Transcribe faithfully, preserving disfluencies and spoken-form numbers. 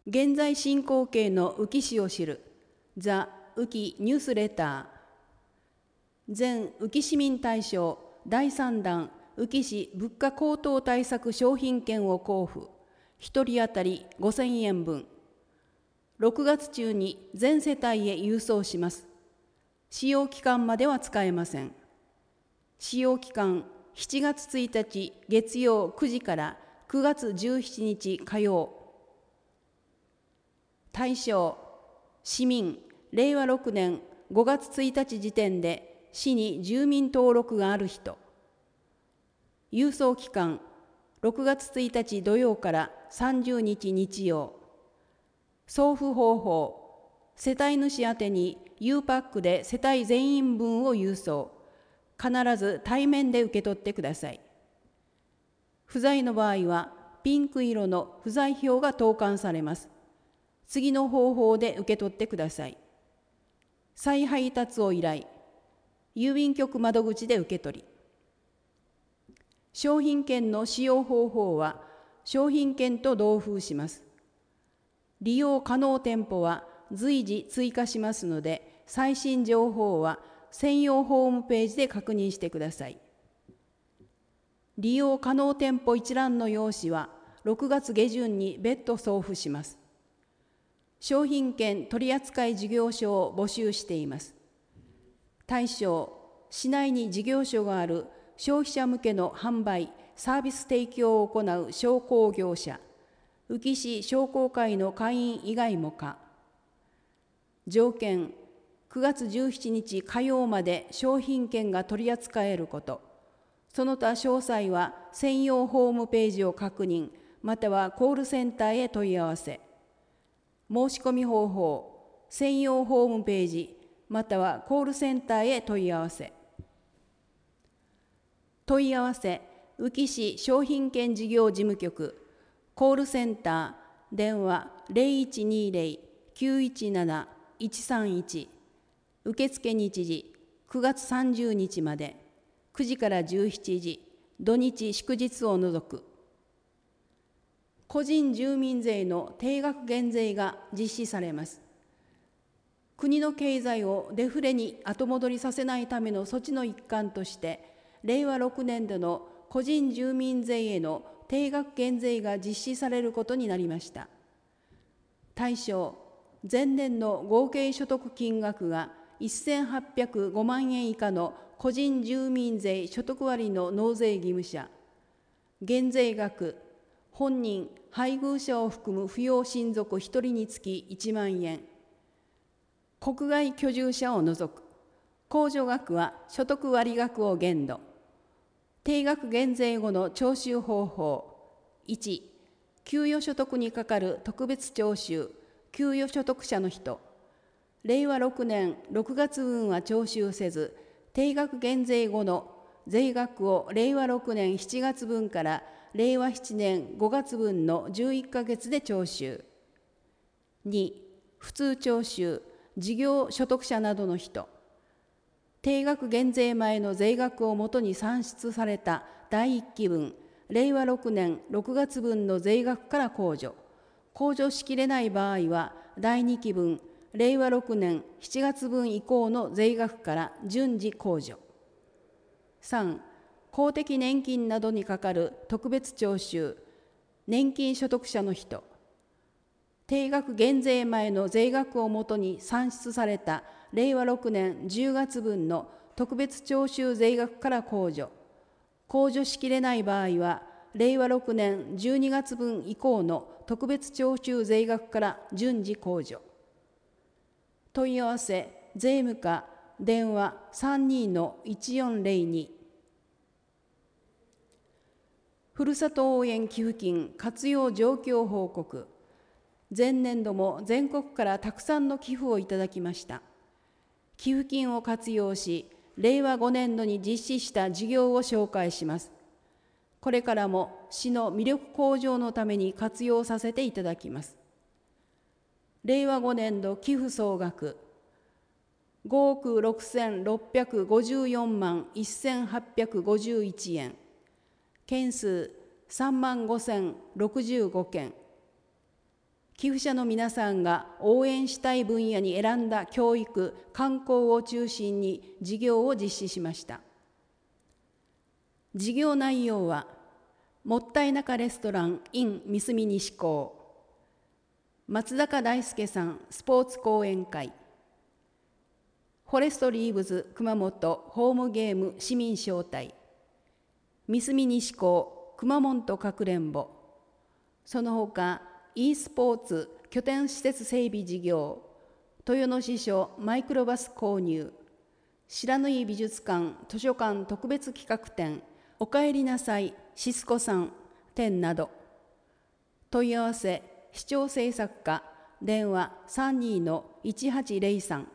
現在進行形の宇城市を知るザ・宇城ニュースレター。全宇城市民対象だいさん弾宇城市物価高騰対策商品券を交付。ひとり当たりごせんえん分。ろくがつ中に全世帯へ郵送します。使用期間までは使えません。使用期間しちがつついたち月曜くじからくがつじゅうしちにち火曜。対象市民、れいわろくねんごがつついたち時点で市に住民登録がある人。郵送期間ろくがつついたち土曜からさんじゅうにち日曜。送付方法、世帯主宛てに ユーパック で世帯全員分を郵送。必ず対面で受け取ってください。不在の場合はピンク色の不在票が投函されます。次の方法で受け取ってください。再配達を依頼。郵便局窓口で受け取り。商品券の使用方法は商品券と同封します。利用可能店舗は随時追加しますので、最新情報は専用ホームページで確認してください。利用可能店舗一覧の用紙はろくがつげじゅんに別途送付します。商品券取扱事業所を募集しています。対象、市内に事業所がある消費者向けの販売・サービス提供を行う商工業者、宇城市商工会の会員以外も可。条件、くがつじゅうしちにち火曜まで商品券が取り扱えること。その他詳細は専用ホームページを確認、またはコールセンターへ問い合わせ。申し込み方法、専用ホームページ、またはコールセンターへ問い合わせ。問い合わせ、宇城市商品券事業事務局、コールセンター、電話ゼロいちにゼロ きゅういちなないちさんいち。受付日時、くがつさんじゅうにちまで、くじからじゅうしちじ、土日祝日を除く。個人住民税の定額減税が実施されます。国の経済をデフレに後戻りさせないための措置の一環として、れいわろくねんどの個人住民税への定額減税が実施されることになりました。対象、前年の合計所得金額がせんはっぴゃくごまんえん以下の個人住民税所得割の納税義務者。減税額、本人、配偶者を含む扶養親族ひとりにつきいちまんえん。国外居住者を除く。控除額は所得割額を限度。定額減税後の徴収方法。いち、給与所得にかかる特別徴収、給与所得者の人。れいわろくねんろくがつぶんは徴収せず、定額減税後の税額をれいわろくねんしちがつぶんかられいわななねんごがつぶんのじゅういっかげつで徴収。に、普通徴収、事業所得者などの人。定額減税前の税額をもとに算出されただいいっきぶん、れいわろくねんろくがつぶんの税額から控除。控除しきれない場合は、だいにきぶん、れいわろくねんしちがつぶん以降の税額から順次控除。さん、公的年金などにかかる特別徴収、年金所得者の人。定額減税前の税額をもとに算出されたれいわろくねんじゅうがつぶんの特別徴収税額から控除。控除しきれない場合は、れいわろくねんじゅうにがつぶん以降の特別徴収税額から順次控除。問い合わせ、税務課、電話 さんにのいちよんゼロに。ふるさと応援寄付金活用状況報告。前年度も全国からたくさんの寄付をいただきました。寄付金を活用し、れいわごねんどに実施した事業を紹介します。これからも市の魅力向上のために活用させていただきます。れいわごねんど寄付総額ごおくろくせんろっぴゃくごじゅうよんまんせんはっぴゃくごじゅういちえん。件数さんまんごせんろくじゅうごけん。寄寄付者の皆さんが応援したい分野に選んだ教育、観光を中心に事業を実施しました。事業内容は、もったいなかレストラン in 三隅西港、松坂大輔さんスポーツ講演会、フォレストリーブズ熊本ホームゲーム市民招待、三隅西港熊本かくれんぼ、その他 e スポーツ拠点施設整備事業、豊野支所マイクロバス購入、白縫美術館図書館特別企画展おかえりなさいシスコさん展など、問い合わせ市長政策課電話 さんじゅうにのいちはちゼロさん